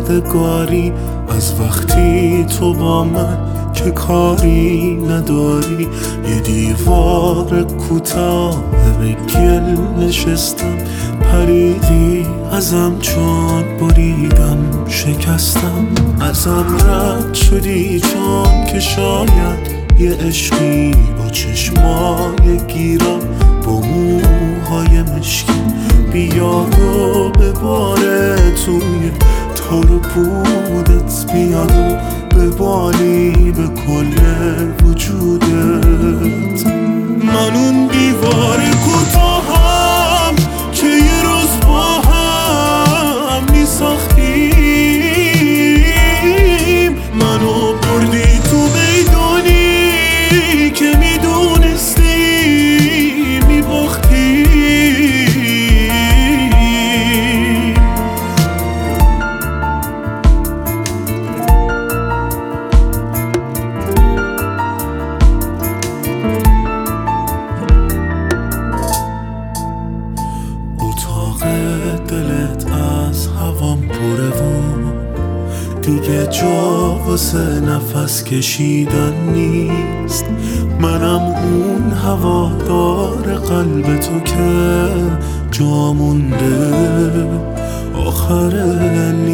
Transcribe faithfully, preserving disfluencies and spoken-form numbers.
یادگاری از وقتی تو با من که کاری نداری. یه دیوار کوتاه به گل نشستم، پریدی ازم چون بریدم شکستم. ازم رد شدی چون که شاید یه عشقی با چشمای گیرم، با موهای مشکین بیاد و بباره توی تار و پودت، بیاد و ببالی به کل وجودت. من اون دیوار کوتاهم که یه روز با هم می ساختیم. منو بردی تو میدونی که میدونستی میباختی. دلت از هوام پره و دیگه جا واسه نفس کشیدن نیست. منم اون هوادار قلب تو که جا مونده آخر